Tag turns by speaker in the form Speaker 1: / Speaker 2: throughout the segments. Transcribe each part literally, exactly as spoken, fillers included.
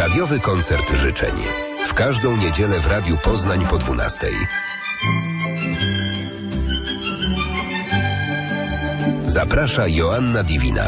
Speaker 1: Radiowy koncert życzeń. W każdą niedzielę w Radiu Poznań po dwunastej. Zaprasza Joanna Diwina.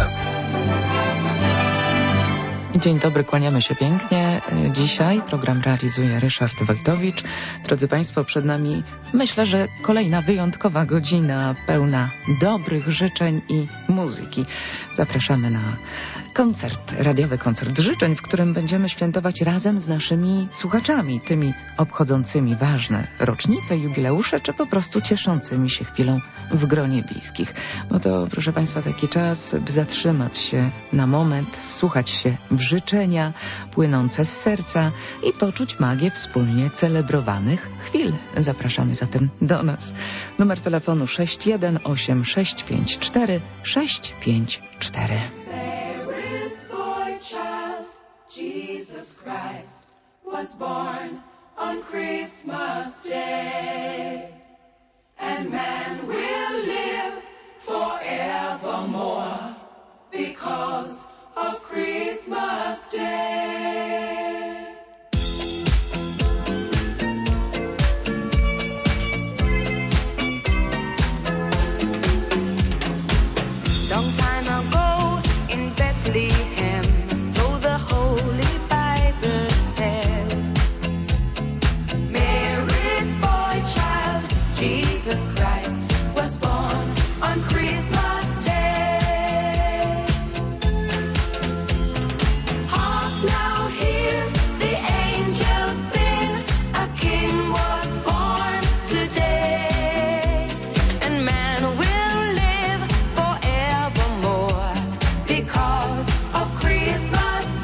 Speaker 2: Dzień dobry, kłaniamy się pięknie. Dzisiaj program realizuje Ryszard Wojtowicz. Drodzy Państwo, przed nami myślę, że kolejna wyjątkowa godzina pełna dobrych życzeń i muzyki. Zapraszamy na koncert, radiowy koncert życzeń, w którym będziemy świętować razem z naszymi słuchaczami, tymi obchodzącymi ważne rocznice, jubileusze, czy po prostu cieszącymi się chwilą w gronie bliskich. Bo to, proszę Państwa, taki czas, by zatrzymać się na moment, wsłuchać się w życzenia płynące z serca i poczuć magię wspólnie celebrowanych chwil. Zapraszamy zatem do nas. Numer telefonu sześć jeden osiem sześć pięć cztery sześć pięć cztery.
Speaker 3: Jesus Christ was born on Christmas Day, and man will live forevermore because of Christmas Day. Long time ago in Bethlehem, Holy Bible said, Mary's boy child, Jesus Christ, was born on Christmas Day. Hark now, hear the angels sing, a king was born today, and man will live forevermore because of Christmas.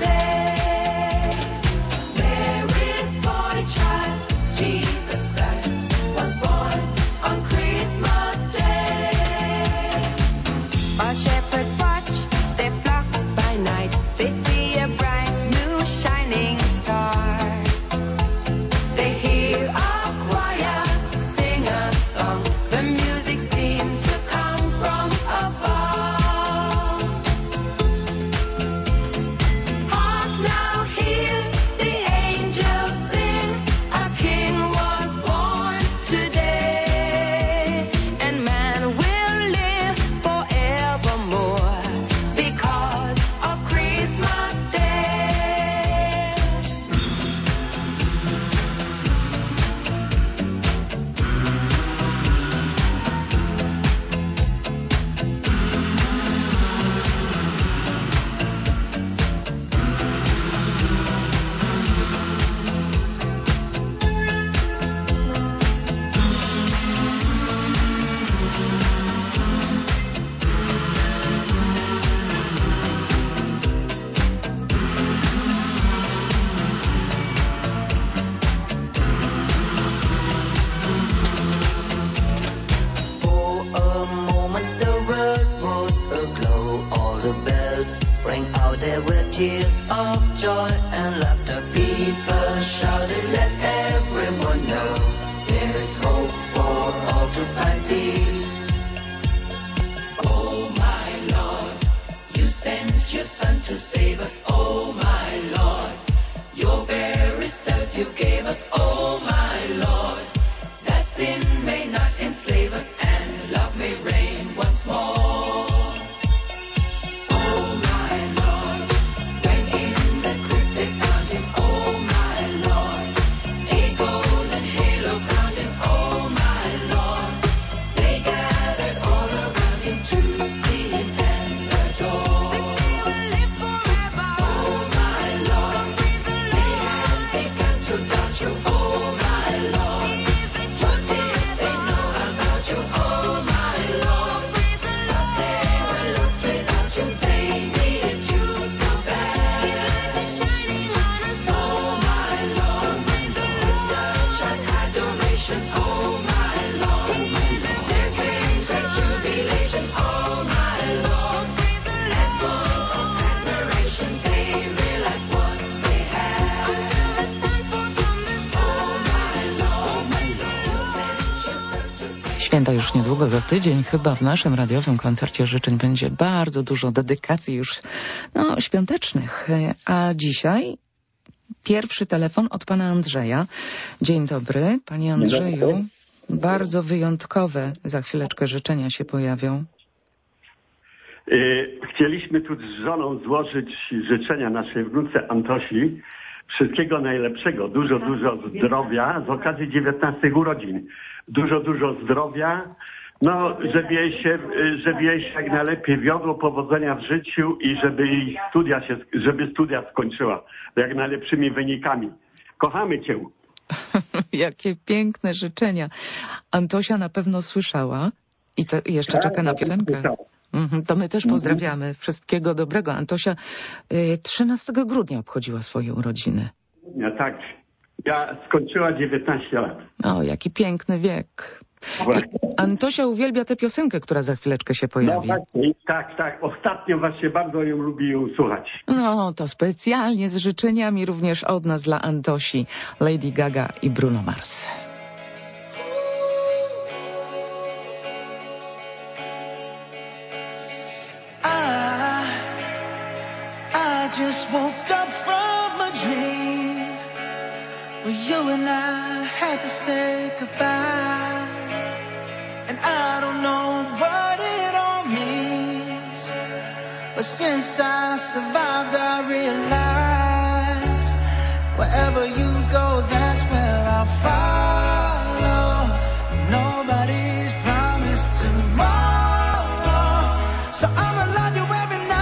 Speaker 4: Tears of joy and laughter, people shouted, let everyone know there is hope for all to find peace. Oh my Lord, you sent your Son to save us. Oh my Lord, your very self you gave us. Oh my Lord, that sin may not enslave us and love may reign once more.
Speaker 2: Święta już niedługo, za tydzień chyba w naszym radiowym koncercie życzeń będzie bardzo dużo dedykacji już no, świątecznych. A dzisiaj pierwszy telefon od pana Andrzeja. Dzień dobry, panie Andrzeju. Bardzo wyjątkowe za chwileczkę życzenia się pojawią.
Speaker 5: Chcieliśmy tu z żoną złożyć życzenia naszej wnuce Antosi. Wszystkiego najlepszego, dużo, dużo zdrowia z okazji dziewiętnastych urodzin. Dużo, dużo zdrowia, no, żeby jej się, żeby jej się jak najlepiej wiodło, powodzenia w życiu i żeby jej studia się, żeby studia skończyła jak najlepszymi wynikami. Kochamy cię.
Speaker 2: Jakie piękne życzenia. Antosia na pewno słyszała i to jeszcze czeka na piosenkę. Mhm, to my też pozdrawiamy. Wszystkiego dobrego. Antosia y, trzynastego grudnia obchodziła swoje urodziny.
Speaker 5: Ja tak. Ja skończyła dziewiętnaście lat.
Speaker 2: O, jaki piękny wiek. I Antosia uwielbia tę piosenkę, która za chwileczkę się pojawi.
Speaker 5: No właśnie, tak, tak. Ostatnio właśnie bardzo ją lubi ją słuchać.
Speaker 2: No, to specjalnie z życzeniami również od nas dla Antosi, Lady Gaga i Bruno Mars.
Speaker 6: I just woke up from a dream where you and I had to say goodbye, and I don't know what it all means, but since I survived I realized wherever you go, that's where I'll follow. Nobody's promised tomorrow, so I'ma love you every night.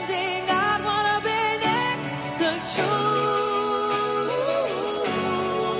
Speaker 3: You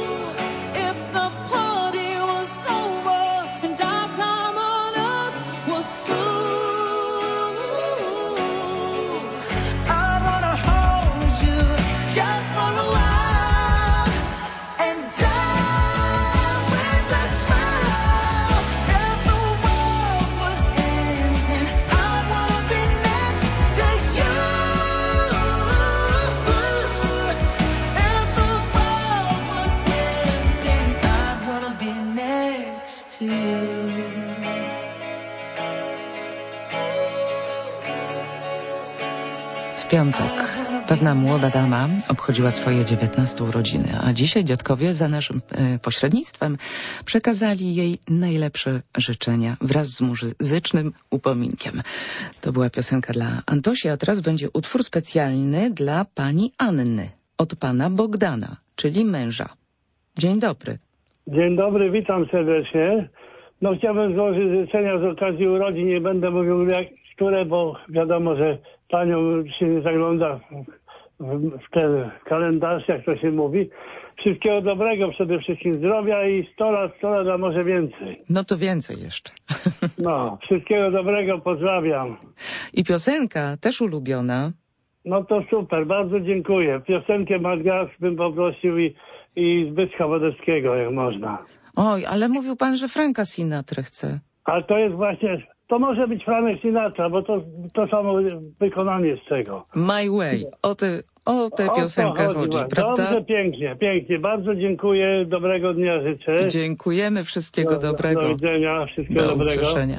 Speaker 2: W piątek pewna młoda dama obchodziła swoje dziewiętnaste urodziny, a dzisiaj dziadkowie za naszym e, pośrednictwem przekazali jej najlepsze życzenia wraz z muzycznym upominkiem. To była piosenka dla Antosi, a teraz będzie utwór specjalny dla pani Anny od pana Bogdana, czyli męża. Dzień dobry.
Speaker 7: Dzień dobry, witam serdecznie. No chciałbym złożyć życzenia z okazji urodzin. Nie będę mówił jak, które, bo wiadomo, że panią się nie zagląda w, w ten kalendarz, jak to się mówi. Wszystkiego dobrego, przede wszystkim zdrowia i sto lat, sto lat, a może więcej.
Speaker 2: No to więcej jeszcze.
Speaker 7: No, wszystkiego dobrego, pozdrawiam.
Speaker 2: I piosenka też ulubiona.
Speaker 7: No to super, bardzo dziękuję. Piosenkę Madgas bym poprosił i, i Zbyszka Wodeckiego, jak można.
Speaker 2: Oj, ale mówił pan, że Franka Sinatra chce.
Speaker 7: Ale to jest właśnie, to może być Franek Sinatra, bo to, to samo wykonanie z tego.
Speaker 2: My Way. O tę o tę piosenkę chodzi, chodzi prawda?
Speaker 7: Dobrze, pięknie, pięknie. Bardzo dziękuję, dobrego dnia życzę.
Speaker 2: Dziękujemy, wszystkiego
Speaker 7: do,
Speaker 2: dobrego.
Speaker 7: Do widzenia, wszystkiego
Speaker 2: do
Speaker 7: dobrego.
Speaker 2: Do usłyszenia.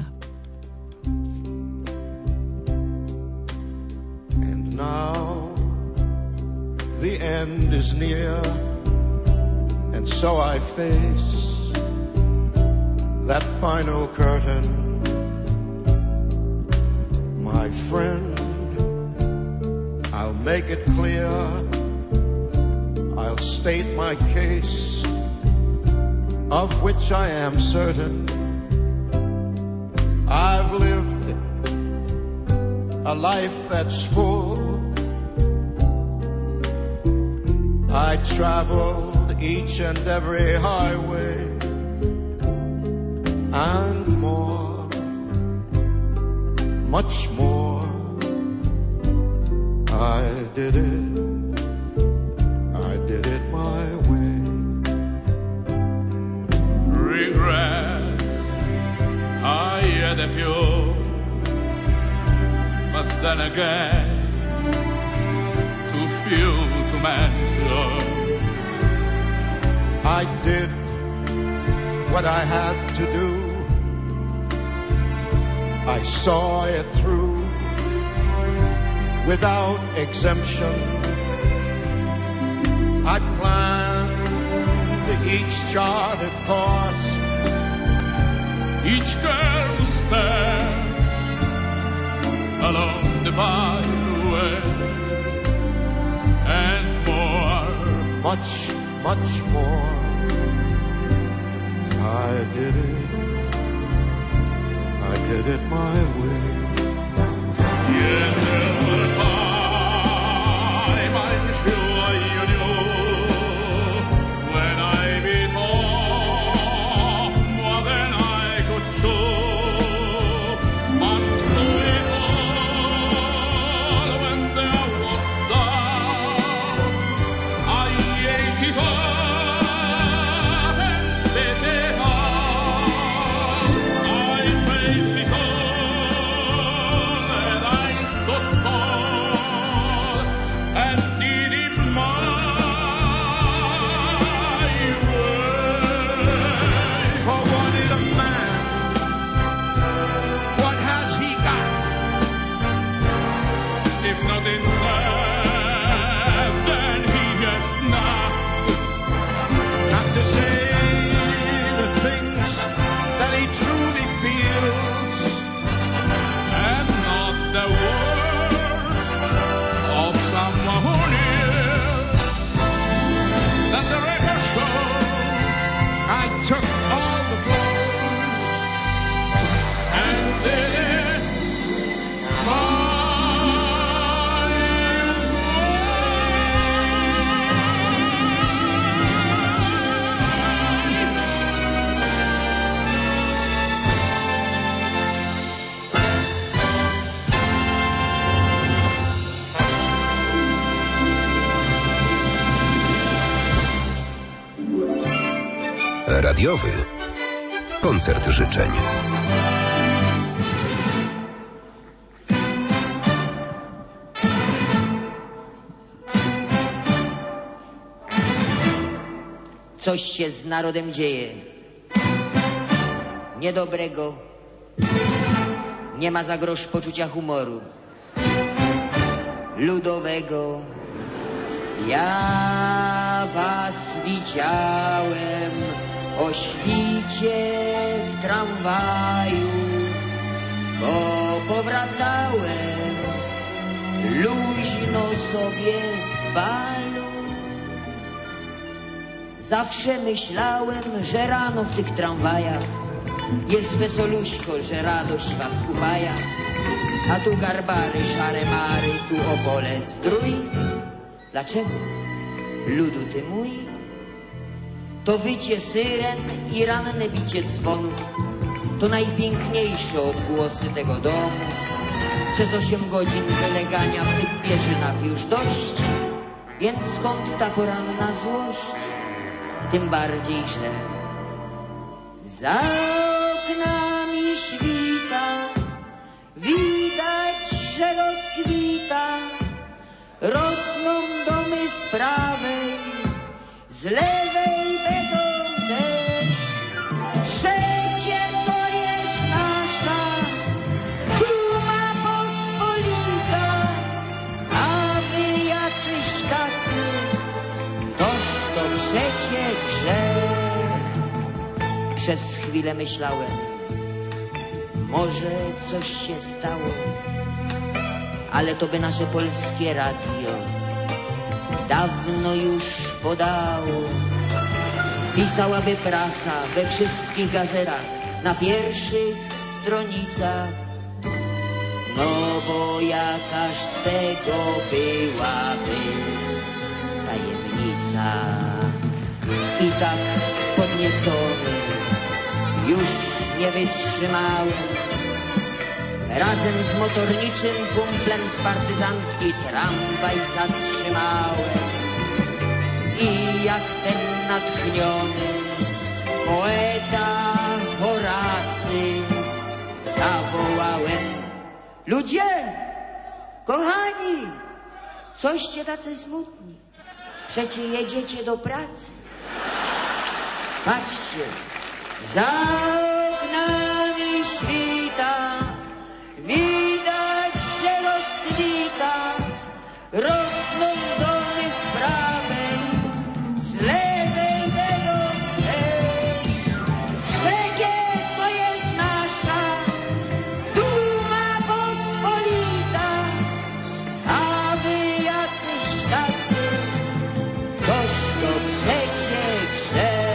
Speaker 8: And now the end is near, and so I face that final curtain. My friend, I'll make it clear, I'll state my case, of which I am certain. I've lived a life that's full. I traveled each and every highway and more, much more. I did it, I did it my way.
Speaker 9: Regrets, I had a few, but then again, too few to mention.
Speaker 8: I did what I had to do. I saw it through without exemption. I planned each charted course,
Speaker 9: each careful step along the byway, and more,
Speaker 8: much, much more. I did it, I did it my way.
Speaker 9: Yes, there was a time I'm sure you knew, when I bit off more than I could chew. But through it all, when there was doubt, I ate it up and spit it out. I faced it all, and I stood tall and did it my way.
Speaker 8: For what is a man? What has he got?
Speaker 9: If nothing said, then he has not.
Speaker 8: Not to say the things that he truly feels.
Speaker 9: And not the words of someone who knew that the record showed
Speaker 8: I took all the blows
Speaker 9: and did it my
Speaker 1: Radiowy koncert życzeń.
Speaker 10: Coś się z narodem dzieje niedobrego, nie ma za grosz poczucia humoru. ludowego. Ja was widziałem o świcie w tramwaju, bo powracałem luźno sobie z balu. Zawsze myślałem, że rano w tych tramwajach jest wesoluśko, że radość was upaja. A tu garbary, szare mary, tu opole zdrój. Dlaczego? Ludu ty mój? To wycie syren i ranne bicie dzwonów to najpiękniejsze odgłosy tego domu. Przez osiem godzin wylegania w tych pierzynach już dość, więc skąd ta poranna złość? Tym bardziej źle. Za oknami świta widać, że rozkwita. Rosną domy z prawej, z lewej będą też. Przecie to jest nasza duma pospolita, a wy jacyś tacy, toż to przecie grzech. Przez chwilę myślałem, może coś się stało, ale to by nasze polskie radio dawno już podało. Pisałaby prasa we wszystkich gazetach, na pierwszych stronicach. No bo jakaż z tego byłaby tajemnica. I tak podniecony już nie wytrzymałem. Razem z motorniczym kumplem z partyzantki tramwaj zatrzymałem. I jak ten natchniony poeta Horacy zawołałem: ludzie, kochani, coście tacy smutni, przecie jedziecie do pracy. Patrzcie, za oknami świta widać, że rozkwita. Rosną domy z prawej, z lewej będą też. Wszędzie to jest nasza duma pospolita, a wy jacyś tacy, toż to przecie grzech.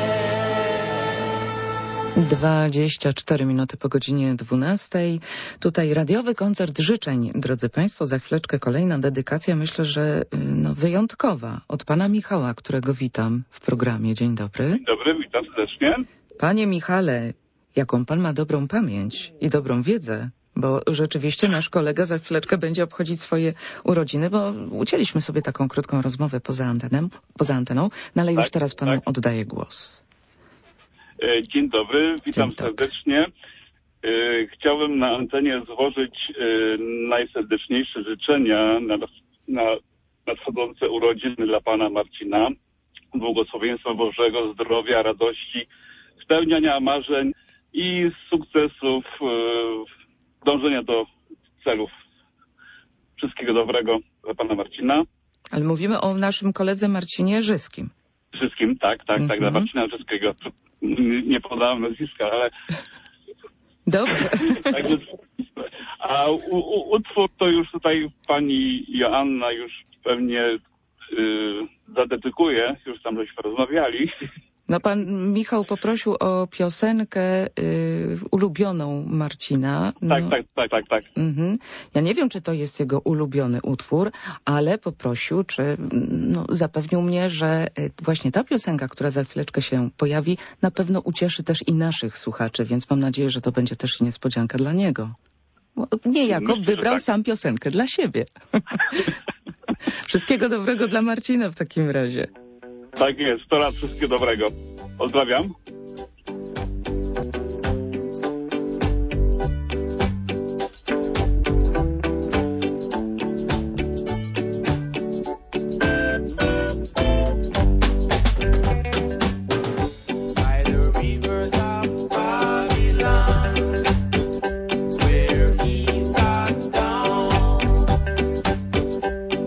Speaker 2: dwadzieścia cztery minuty po godzinie dwunastej. Tutaj radiowy koncert życzeń. Drodzy Państwo, za chwileczkę kolejna dedykacja, myślę, że no, wyjątkowa, od pana Michała, którego witam w programie. Dzień dobry.
Speaker 11: Dzień dobry, witam serdecznie.
Speaker 2: Panie Michale, jaką pan ma dobrą pamięć i dobrą wiedzę, bo rzeczywiście nasz kolega za chwileczkę będzie obchodzić swoje urodziny, bo ucięliśmy sobie taką krótką rozmowę poza anteną, poza anteną, no ale już
Speaker 11: tak,
Speaker 2: teraz panu
Speaker 11: tak.
Speaker 2: oddaję głos.
Speaker 11: Dzień dobry, witam
Speaker 2: Dzień dobry.
Speaker 11: serdecznie. Chciałbym na antenie złożyć najserdeczniejsze życzenia na, na nadchodzące urodziny dla pana Marcina. Błogosławieństwa Bożego, zdrowia, radości, spełniania marzeń i sukcesów, dążenia do celów. Wszystkiego dobrego dla pana Marcina.
Speaker 2: Ale mówimy o naszym koledze Marcinie Żyskim.
Speaker 11: Wszystkim, tak, tak,
Speaker 2: Mhm.
Speaker 11: tak, dla Marcina Żyskiego. Nie podałem nazwiska, ale...
Speaker 2: Dobrze.
Speaker 11: Także, a u, u, utwór to już tutaj pani Joanna już pewnie y, zadedykuje, już tam żeśmy rozmawiali.
Speaker 2: No pan Michał poprosił o piosenkę y, ulubioną Marcina. No,
Speaker 11: Tak, tak, tak, tak, tak.
Speaker 2: mhm. Ja nie wiem, czy to jest jego ulubiony utwór, ale poprosił, czy no, zapewnił mnie, że y, właśnie ta piosenka, która za chwileczkę się pojawi, na pewno ucieszy też i naszych słuchaczy, więc mam nadzieję, że to będzie też i niespodzianka dla niego. Bo niejako
Speaker 11: Myślę, że
Speaker 2: wybrał
Speaker 11: tak.
Speaker 2: sam piosenkę dla siebie. Wszystkiego dobrego dla Marcina w takim razie.
Speaker 11: Tak jest, sto lat wszystkiego dobrego. Pozdrawiam.
Speaker 9: By the rivers of Babylon, where he sat down,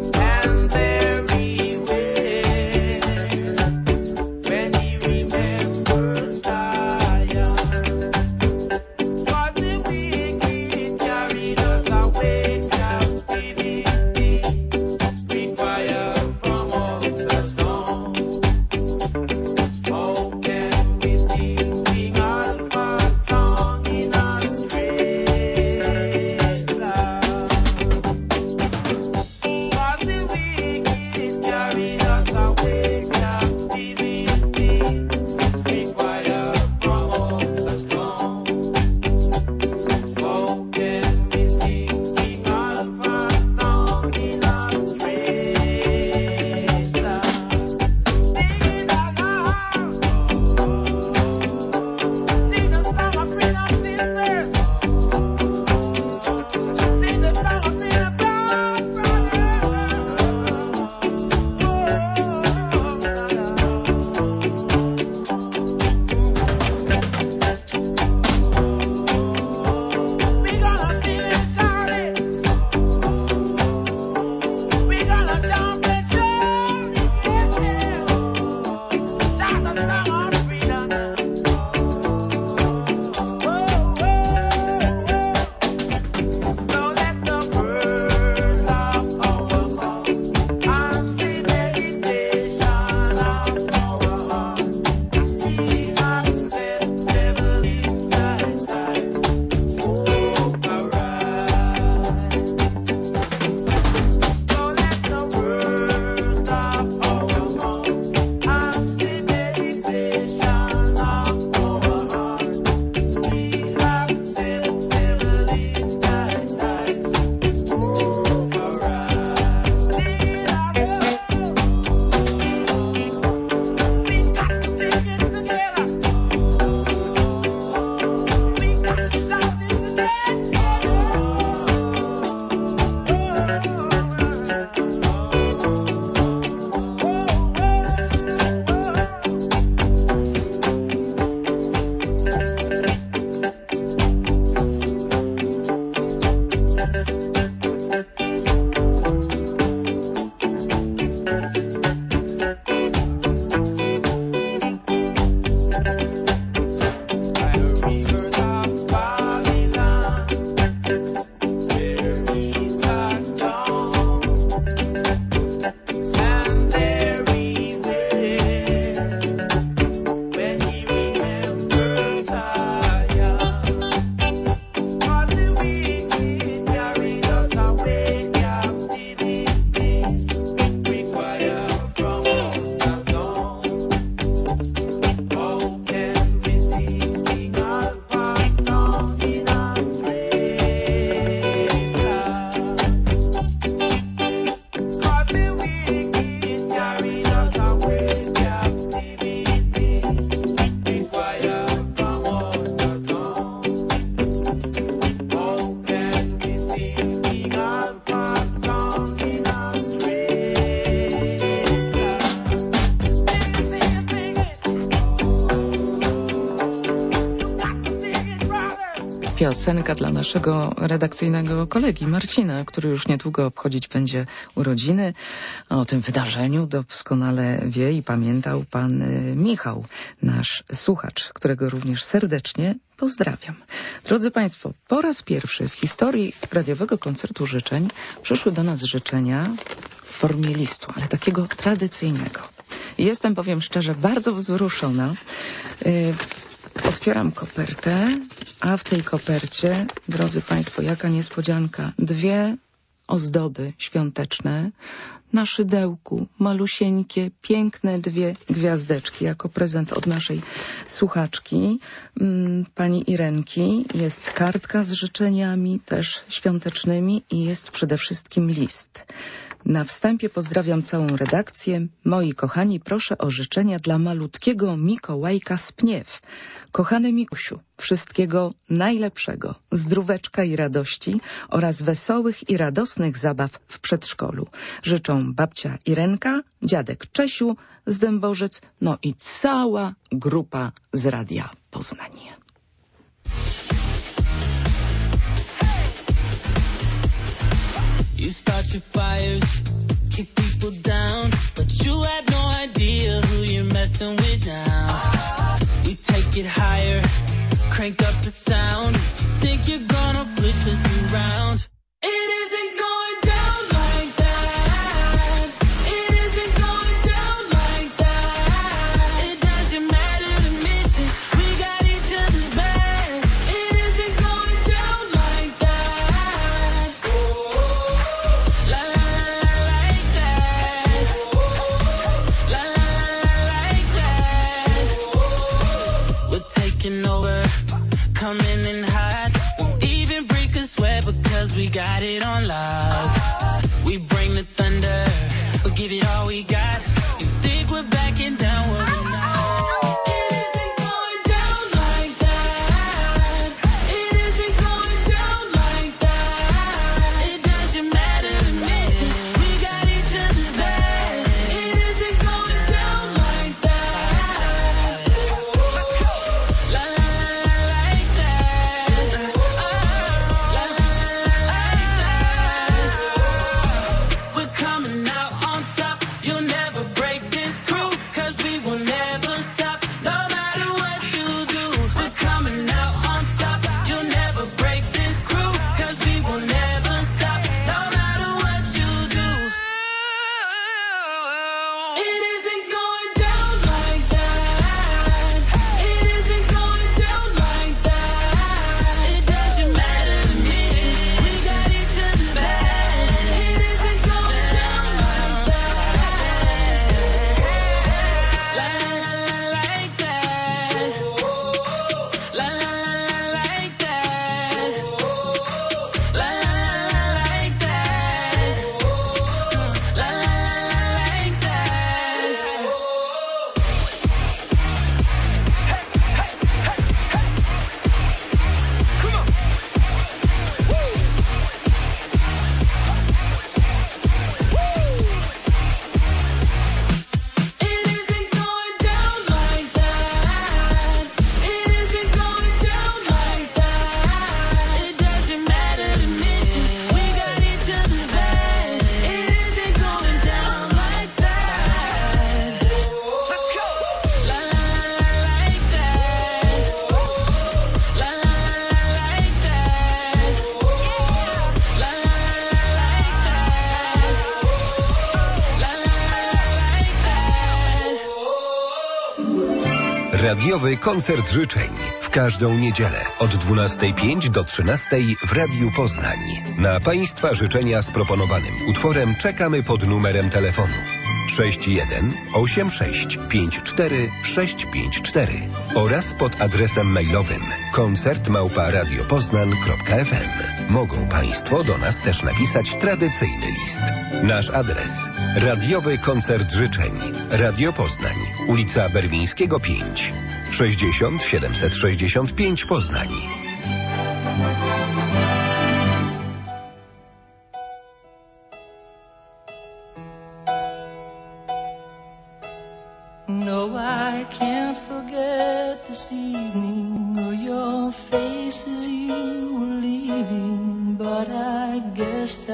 Speaker 2: Piosenka dla naszego redakcyjnego kolegi Marcina, który już niedługo obchodzić będzie urodziny. O tym wydarzeniu doskonale wie i pamiętał pan Michał, nasz słuchacz, którego również serdecznie pozdrawiam. Drodzy Państwo, po raz pierwszy w historii radiowego koncertu życzeń przyszły do nas życzenia w formie listu, ale takiego tradycyjnego. Jestem, powiem szczerze, bardzo wzruszona. Yy, Otwieram kopertę, a w tej kopercie, drodzy Państwo, jaka niespodzianka, dwie ozdoby świąteczne na szydełku, malusieńkie, piękne dwie gwiazdeczki jako prezent od naszej słuchaczki, pani Irenki. Jest kartka z życzeniami też świątecznymi i jest przede wszystkim list. Na wstępie pozdrawiam całą redakcję. Moi kochani, proszę o życzenia dla malutkiego Mikołajka z Pniew. Kochany Mikusiu, wszystkiego najlepszego, zdróweczka i radości oraz wesołych i radosnych zabaw w przedszkolu. Życzą babcia Irenka, dziadek Czesiu z Dębożyc, no i cała grupa z Radia Poznań.
Speaker 12: You start your fires, kick people down, but you had no idea who you're messing with now. We take it higher, crank up the sound, think you're gonna push us around. It isn't going down like that. It isn't going down like that. It doesn't matter the mission, we got each other's back. It isn't going down like that. La la la like that. La la la like that. We're taking over, coming in hot. Won't even break a sweat because we got it on lock. We bring the thunder, we'll give it all we got. You think we're backing down, well we're not. It isn't going down like that. It isn't going down like that. It doesn't matter the mission, we got each other's back. It isn't going down like that. La la la like that. La la la like that. We're coming out on top. You'll never break this crew, cause we will never stop, no matter what you do. We're coming out on top. You'll never break this crew, cause we will never stop, no matter what you do. It isn't going down like that. It isn't going down like that. It doesn't matter to me, we got each other's back. It isn't going down like that. La la la like that. La la la like that. La la la like that. La la la like that. It isn't going down like that. It isn't going down like that. It doesn't matter the mission, we got each other's back. It isn't going down like that. Let's go. La la la like that. La la la like that. La la la like that. La la la like that.
Speaker 1: Radiowy koncert życzeń w każdą niedzielę od dwunastej pięć do trzynastej w Radiu Poznań. Na Państwa życzenia z proponowanym utworem czekamy pod numerem telefonu sześć jeden osiem sześć pięć cztery sześć pięć cztery oraz pod adresem mailowym koncert małpa radiopoznan kropka f m. Mogą Państwo do nas też napisać tradycyjny list. Nasz adres: Radiowy koncert życzeń, Radio Poznań, ulica Berwińskiego pięć, sześćdziesiąt siedemset sześćdziesiąt pięć Poznań.
Speaker 12: No, I can't forget this evening or your face as you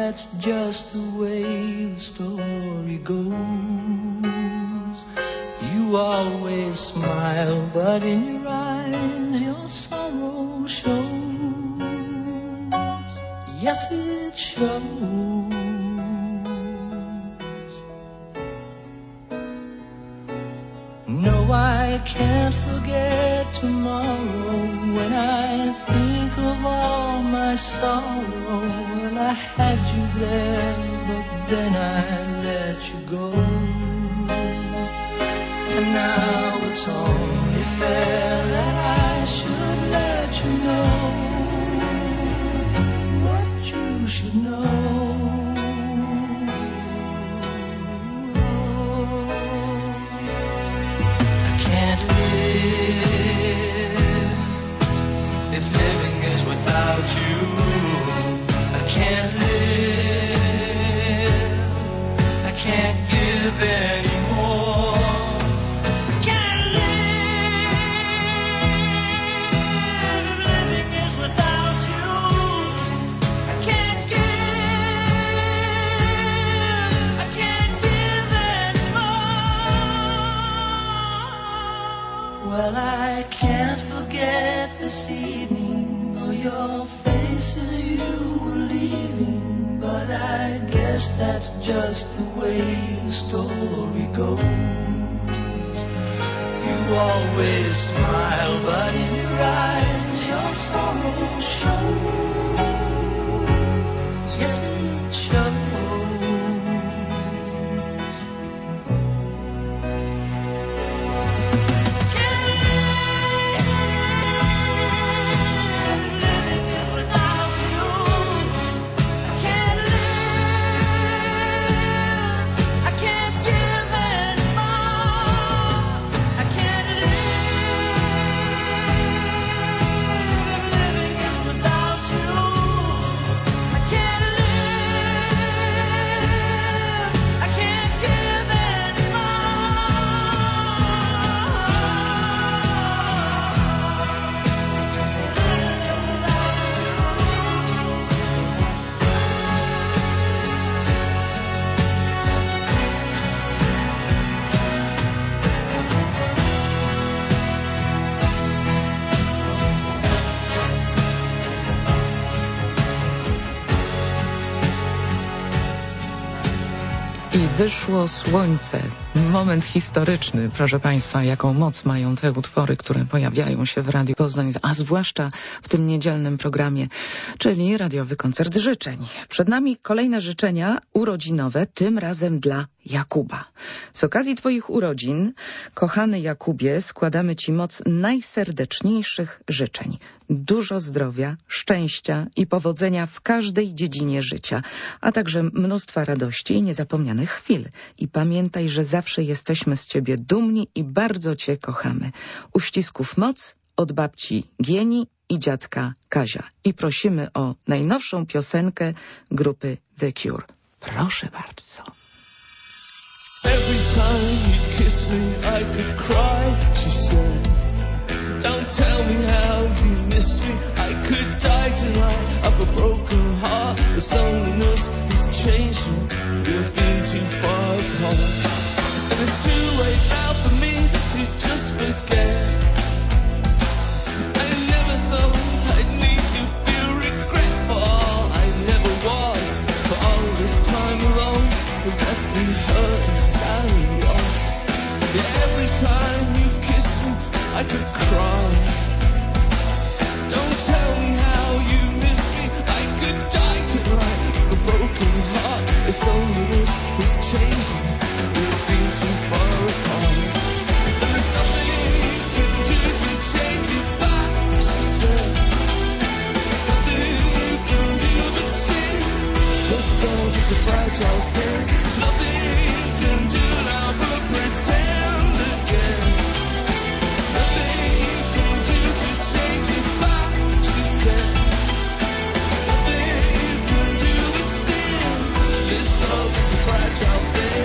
Speaker 6: that's just the way the story goes. You always smile, but in your eyes your sorrow shows. Yes, it shows. No, I can't forget tomorrow when I think of all my sorrow. Well, I had you there, but then I let you go. And now it's only fair that I should let you know what you should know. I can't live if living is without you. I can't live, I can't give anymore. Well, I can't forget this evening or your faces you were leaving, but I guess that's just the way the story goes. You always smile, but in your eyes your sorrow shows. Yes, it shows.
Speaker 2: Wyszło słońce. Moment historyczny, proszę Państwa, jaką moc mają te utwory, które pojawiają się w Radiu Poznań, a zwłaszcza w tym niedzielnym programie, czyli radiowy koncert życzeń. Przed nami kolejne życzenia urodzinowe, tym razem dla Jakuba. Z okazji Twoich urodzin, kochany Jakubie, składamy Ci moc najserdeczniejszych życzeń. Dużo zdrowia, szczęścia i powodzenia w każdej dziedzinie życia, a także mnóstwa radości i niezapomnianych chwil. I pamiętaj, że zawsze jesteśmy z Ciebie dumni i bardzo Cię kochamy. Uścisków moc od babci Gieni i dziadka Kazia. I prosimy o najnowszą piosenkę grupy The Cure. Proszę bardzo.
Speaker 13: Every time you kiss me, I could cry, she said. Don't tell me how you miss me, I could die tonight of a broken heart. This loneliness is changing, we've been too far apart. And it's too late now for me to just forget. I never thought I'd need to feel regret for all I never was. For all this time alone has left me hurt and sad and lost. Yeah, every time you kiss me, I could cry. Don't tell me how you miss me, I could die tonight. A broken heart, it's only this is changing. We've been too far apart. And there's nothing you can do to change it back, she said. Nothing you can do but see. This love is a fragile thing. Nothing you can do now but pretend again. Nothing you can do to change it back, she said. Nothing you can do but see. This love is a fragile thing.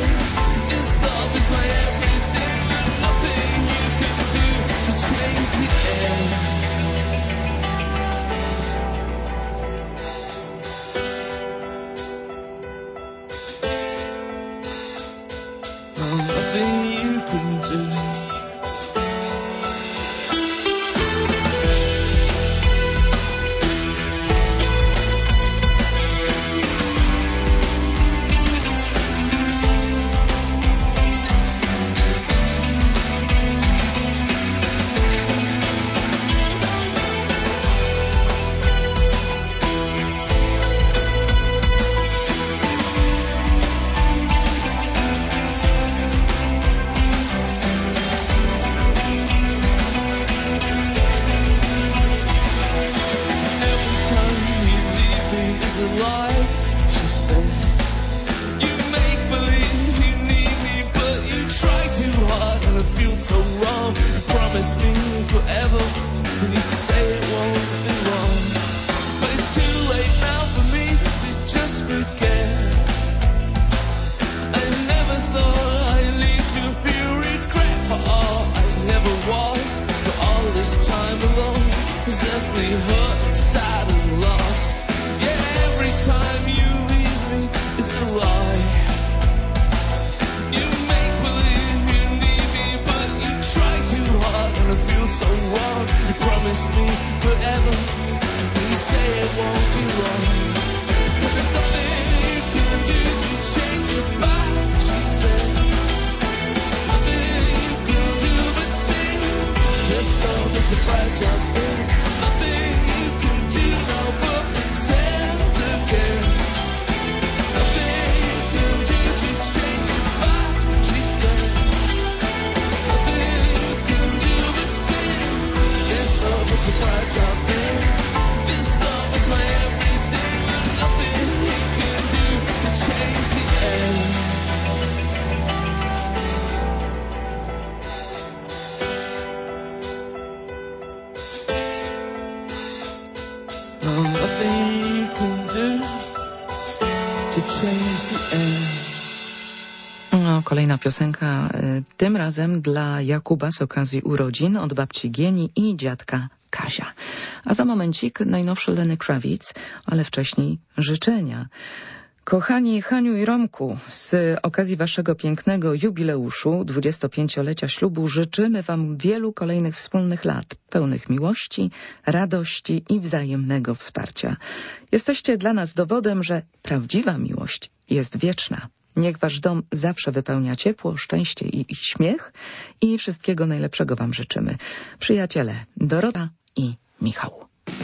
Speaker 2: No, kolejna piosenka, y, tym razem dla Jakuba z okazji urodzin od babci Gieni i dziadka Kazia. A za momencik najnowszy Lenny Kravitz, ale wcześniej życzenia. Kochani Haniu i Romku, z okazji waszego pięknego jubileuszu, dwudziestopięciolecia ślubu, życzymy wam wielu kolejnych wspólnych lat, pełnych miłości, radości i wzajemnego wsparcia. Jesteście dla nas dowodem, że prawdziwa miłość jest wieczna. Niech wasz dom zawsze wypełnia ciepło, szczęście i, i śmiech i wszystkiego najlepszego wam życzymy. Przyjaciele Dorota i Michał.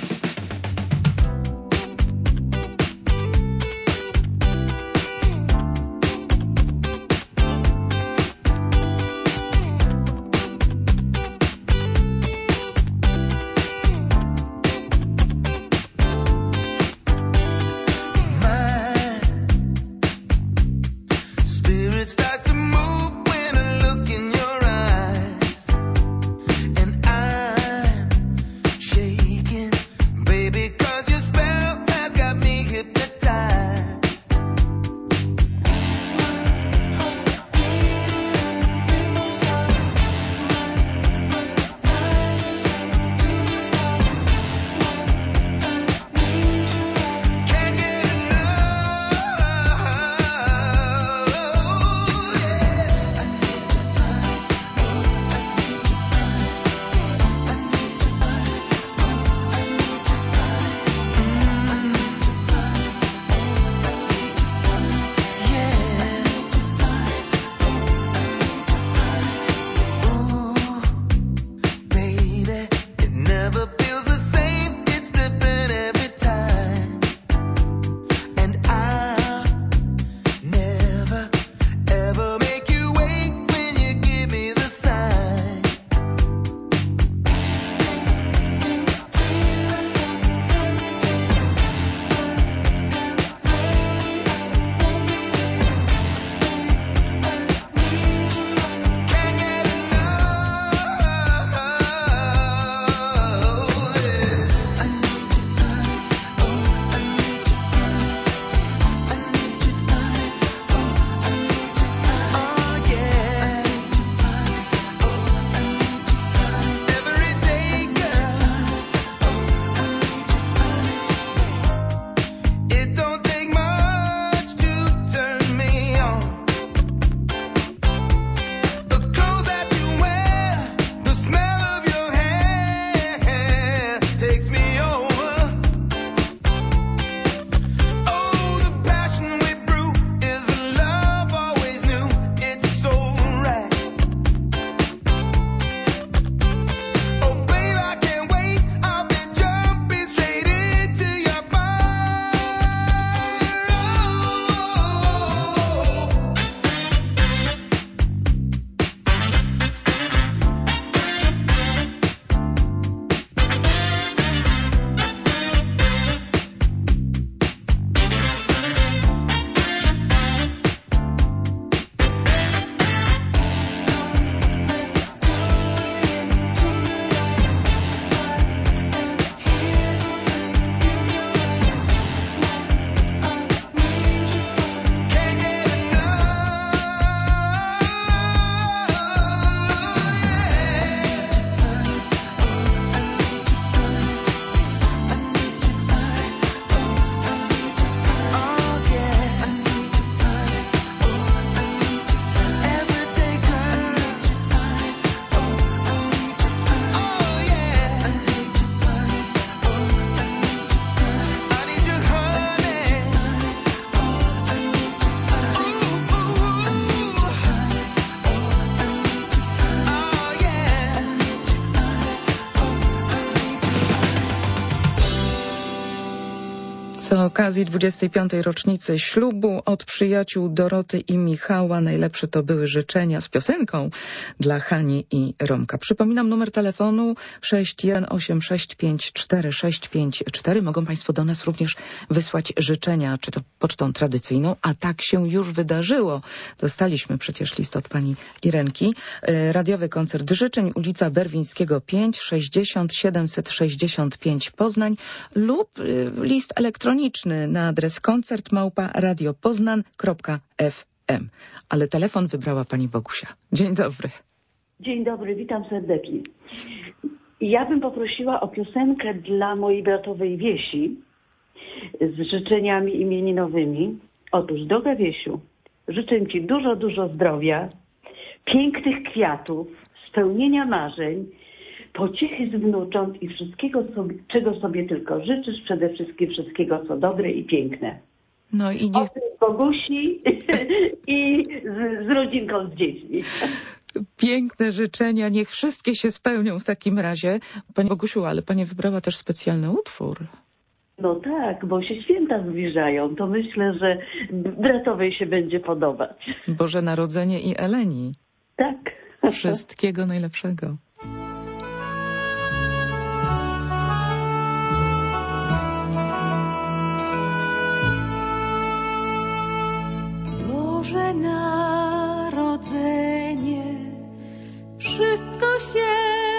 Speaker 2: Z okazji dwudziestej piątej rocznicy ślubu od przyjaciół Doroty i Michała najlepsze to były życzenia z piosenką dla Hani i Romka. Przypominam numer telefonu sześć jeden osiem sześć pięć cztery sześć pięć cztery. Mogą Państwo do nas również wysłać życzenia, czy to pocztą tradycyjną, a tak się już wydarzyło. Dostaliśmy przecież list od pani Irenki. Radiowy koncert życzeń, ulica Berwińskiego pięć, sześćdziesiąt siedemset sześćdziesiąt pięć Poznań lub list elektroniczny na adres koncert małpa radiopoznan kropka f M. Ale telefon wybrała pani Bogusia. Dzień dobry.
Speaker 14: Dzień dobry, witam serdecznie. Ja bym poprosiła o piosenkę dla mojej bratowej Wiesi z życzeniami imieninowymi. Otóż, droga Wiesiu, życzę Ci dużo, dużo zdrowia, pięknych kwiatów, spełnienia marzeń, pociechy z wnucząt i wszystkiego, sobie, czego sobie tylko życzysz, przede wszystkim wszystkiego, co dobre i piękne.
Speaker 2: No i niech...
Speaker 14: Od Bogusi i z, z rodzinką, z dziećmi.
Speaker 2: Piękne życzenia, niech wszystkie się spełnią w takim razie. Pani Bogusiu, ale pani wybrała też specjalny utwór.
Speaker 14: No tak, bo się święta zbliżają, to myślę, że bratowej się będzie podobać.
Speaker 2: Boże Narodzenie i Eleni.
Speaker 14: Tak.
Speaker 2: Wszystkiego najlepszego.
Speaker 15: Boże Narodzenie, wszystko się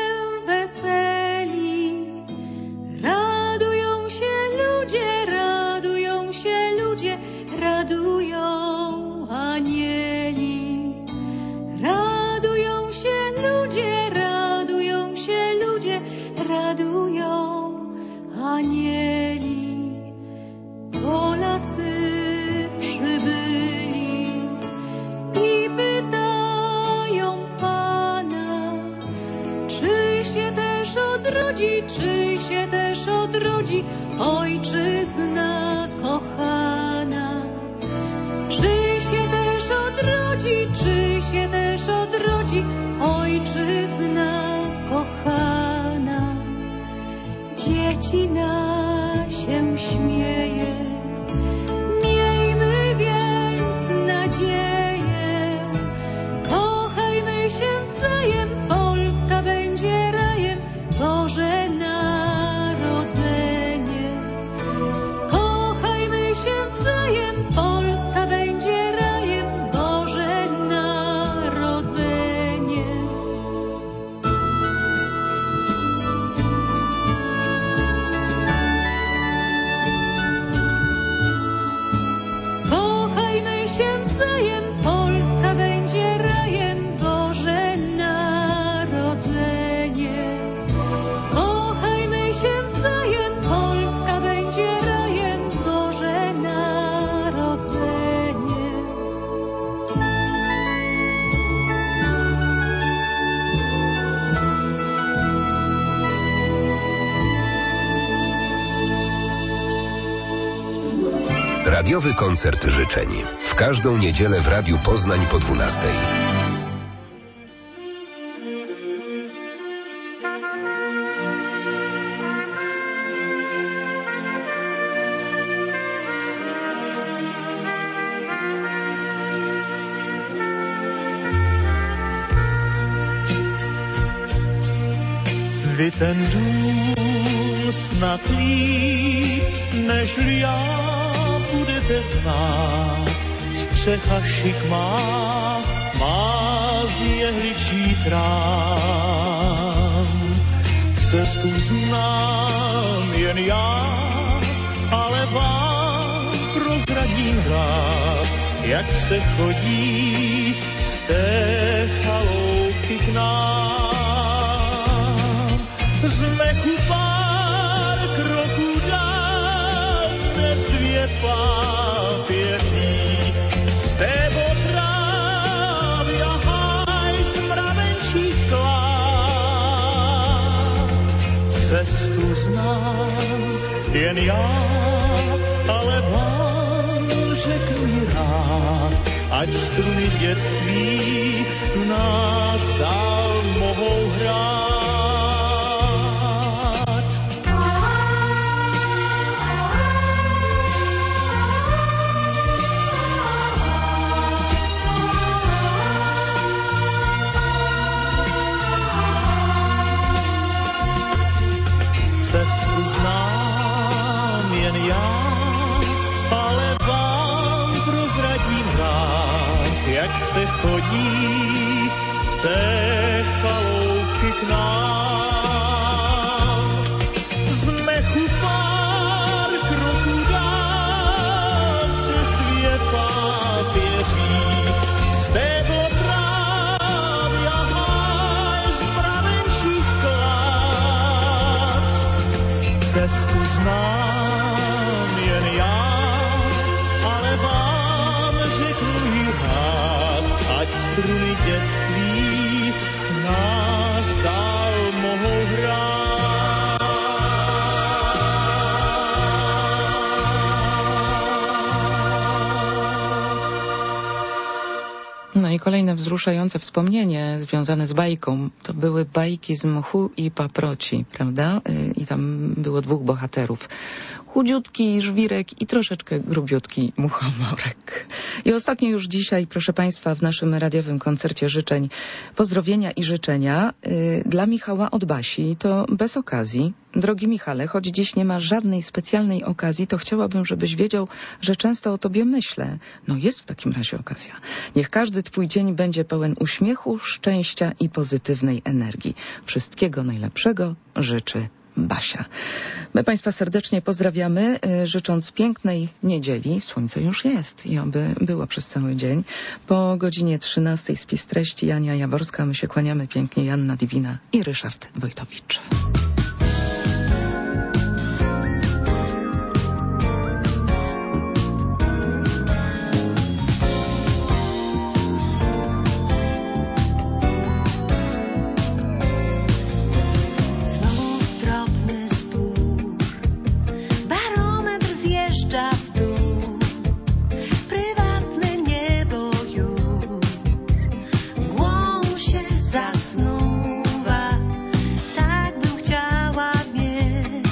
Speaker 15: weseli, radują się ludzie, radują się ludzie, radują anieli. Radują się ludzie, radują się ludzie, radują anieli. Polacy przybyli i pytają Pana, czy się też odrodzi, czy się też odrodzi ojczyzna kochana. Czy się też odrodzi, czy się też odrodzi ojczyzna kochana. Dziecina się śmieje, miejmy więc nadzieję. Kochajmy się wzajem, Polska będzie rajem, Boże Narodzenie. Kochajmy się wzajem, Polska będzie rajem, Boże Narodzenie. Kochajmy się wzajem, Polska będzie rajem, Boże Narodzenie. Kochajmy się wzajem, Polska będzie rajem, Boże Narodzenie.
Speaker 1: Radiowy koncert życzeń. W każdą niedzielę w Radiu Poznań po dwunastej.
Speaker 16: Vy ten dům snad líp, nežli já budete znát. Střecha šikmá má z jehličí trám. Cestu znám jen já, ale vám prozradím rád, jak se chodí z té chaloupky k nám. Z mechu pár kroků dál přes dvě pápěří, z té otrávy a háj z mravenčích kláv. Cestu znám jen já, ale vám řeknu rád, ať struny dětství v nás dál mohou hrát. Cestu znám jen já, ale vám prozradím rád, jak se chodí z té chaloupky k nám. Z mechu pár kroků dál přes dvě pápěří, znám jen já, ale vám řeknu i rád, ať struny dětství nás dál mohou hrát.
Speaker 2: No i kolejne wzruszające wspomnienie związane z bajką. To były bajki z Mchu i Paproci, prawda? I tam było dwóch bohaterów. Chudziutki żwirek i troszeczkę grubiutki muchomorek. I ostatnie już dzisiaj, proszę Państwa, w naszym radiowym koncercie życzeń, pozdrowienia i życzenia yy, dla Michała od Basi. To bez okazji. Drogi Michale, choć dziś nie ma żadnej specjalnej okazji, to chciałabym, żebyś wiedział, że często o tobie myślę. No jest w takim razie okazja. Niech każdy twój dzień będzie pełen uśmiechu, szczęścia i pozytywnej energii. Wszystkiego najlepszego życzy Basia. My Państwa serdecznie pozdrawiamy, życząc pięknej niedzieli. Słońce już jest i oby było przez cały dzień. Po godzinie trzynastej spis treści Ania Jaworska. My się kłaniamy pięknie. Joanna Divina i Ryszard Wojtowicz.
Speaker 15: Zasnuwa, tak bym chciała mieć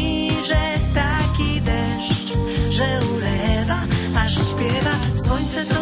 Speaker 3: słońce